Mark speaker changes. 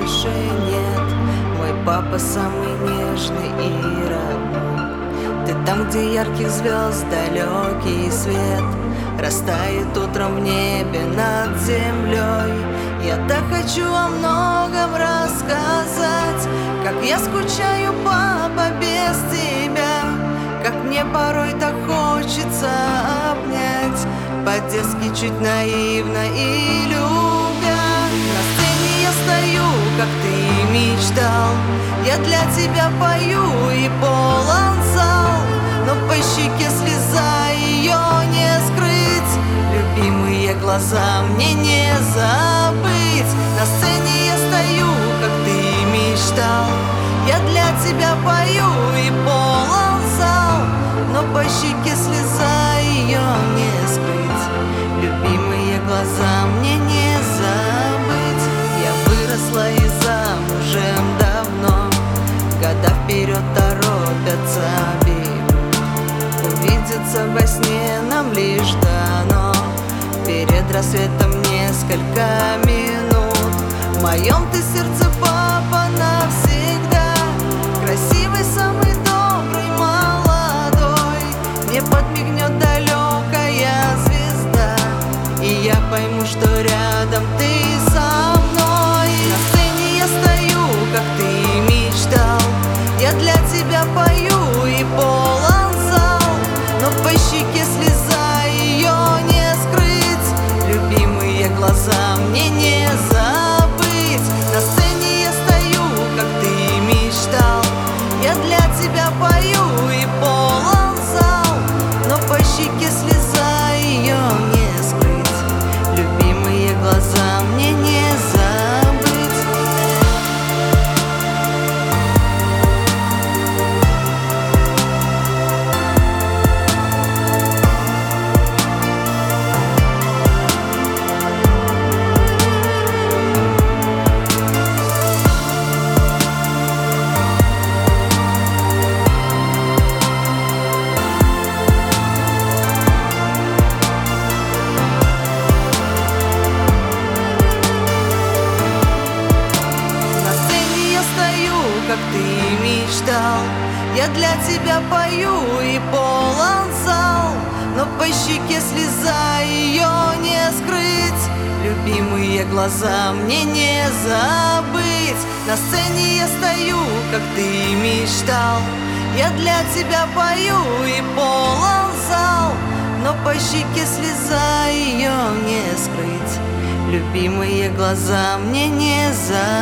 Speaker 1: больше нет. Мой папа самый нежный и родной. Ты там, где ярких звезд далекий свет растает утром в небе над землей. Я так хочу о многом рассказать, как я скучаю, папа, без тебя, как мне порой так хочется обнять, по-детски чуть наивно и любя. На сцене я стою, как ты мечтал, я для тебя пою и полон зал, но по щеке слеза, ее не скрыть, любимые глаза мне не забыть. На сцене я стою, как ты мечтал, я для тебя пою и полон зал, но по щеке слеза, ее не скрыть, любимые глаза мне не забыть. Я выросла и замужем давно, года вперед торопятся бегут, увидеться во сне нам лишь дано перед рассветом несколько минут. В моем ты сердце, папа, навсегда, красивый, самый добрый, молодой. Мне подмигнет далекая звезда, и я пойму, что рядом ты со мной. На сцене я стою, как ты мечтал, я для тебя пою и полон зал, но по щеке слеза, ее не скрыть, любимые глаза мне не забыть. На сцене я стою, как ты мечтал, я для тебя пою и полон зал, но по щеке слеза, ее не скрыть, любимые глаза мне не забыть. Как ты мечтал, я для тебя пою и полон зал, но по щеке слеза, ее не скрыть, любимые глаза мне не забыть. На сцене я стою, как ты мечтал, я для тебя пою и полон зал, но по щеке слеза, ее не скрыть, любимые глаза мне не забыть.